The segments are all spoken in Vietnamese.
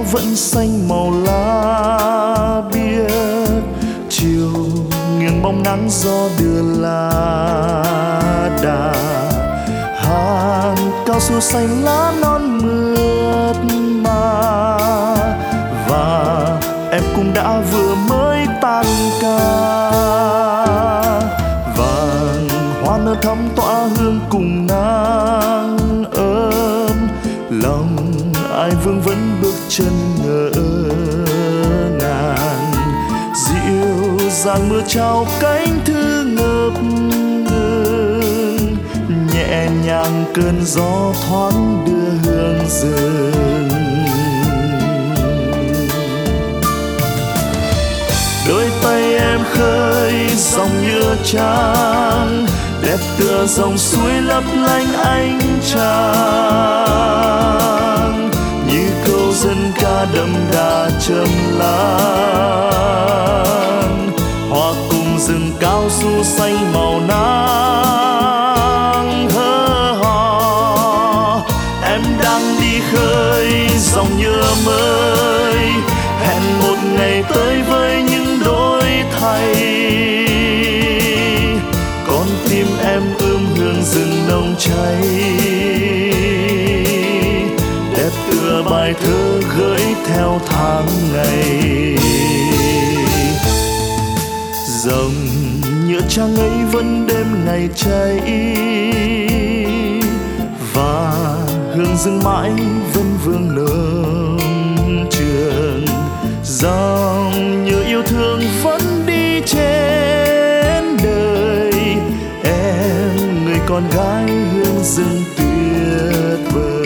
vẫn xanh màu lá biếc, chiều nghiêng bóng nắng gió đưa lá đà. Hàng cao su xanh lá non mượt mà, và em cũng đã vừa mới tan ca. Vàng hoa nở thắm tỏa hương cùng nắng ấm, lòng ai vương vấn bước chân ngỡ ngàng. Dịu dàng mưa trao cánh thư ngập ngừng, nhẹ nhàng cơn gió thoáng đưa hương rừng. Đôi tay em khơi dòng nhựa trắng, đẹp tựa dòng suối lấp lánh ánh trăng, như câu dân ca đậm đà trầm lan, hòa cùng rừng cao su xanh màu nắng hơ hò. Em đang đi khơi dòng nhựa mới, hẹn một ngày tới với những đôi thay. Con tim em ươm hương rừng nồng cháy, đẹp tựa bài thơ gửi theo tháng ngày. Dòng nhựa trắng ấy vẫn đêm ngày cháy, và hương rừng mãi vẫn vương nồng trường. Dòng nhựa yêu thương vẫn đi trên đời, em người con gái hương rừng tuyệt vời.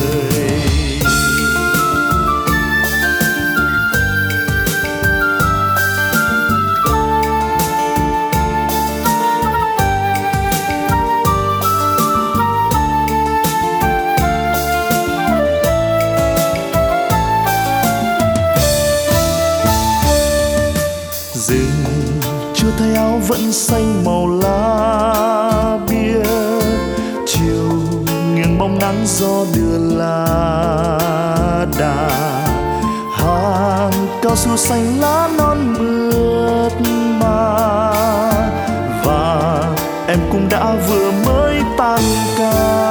Rừng chưa thấy áo vẫn xanh màu lá biếc, chiều nghiêng bóng nắng gió đưa lá đà. Hàng cao su xanh lá non mượt mà, và em cũng đã vừa mới tan ca.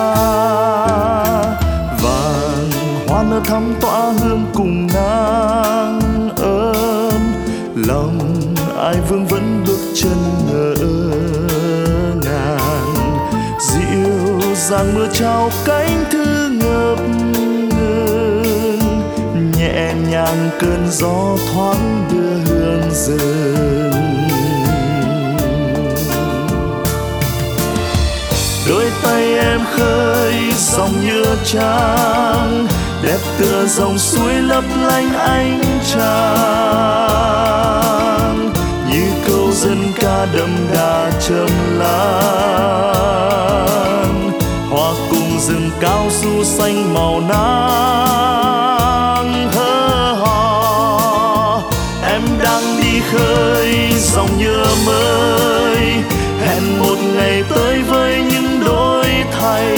Vàng hoa nở thắm tỏa hương cùng nắng ấm, lòng ai vương vấn bước chân ngỡ ngàng. Dịu dàng mưa trao cánh thư ngập ngừng, nhẹ nhàng cơn gió thoáng đưa hương rừng. Đôi tay em khơi dòng nhựa trắng, đẹp tựa dòng suối lấp lánh ánh trăng, như câu dân ca đậm đà trầm lan, hòa cùng rừng cao su xanh màu nắng hơ hò. Em đang đi khơi dòng nhựa mới, hẹn một ngày tới với những đôi thay.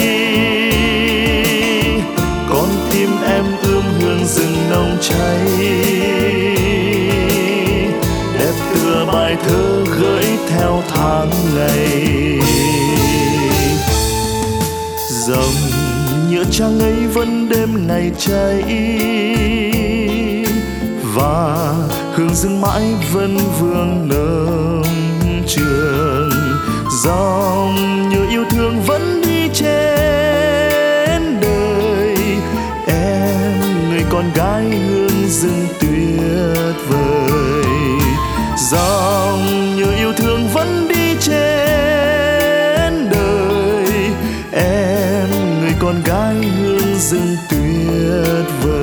Con tim em ươm hương rừng nồng cháy, đẹp tựa bài thơ gửi theo tháng ngày. Dòng nhựa trắng ấy vẫn đêm ngày cháy, và hương rừng mãi vẫn vương nồng trường. Dòng nhựa yêu thương vẫn đi trên đời, em người con gái hương rừng tuyệt vời. Dòng nhựa yêu thương vẫn đi trên đời, em người con gái hương rừng tuyệt vời.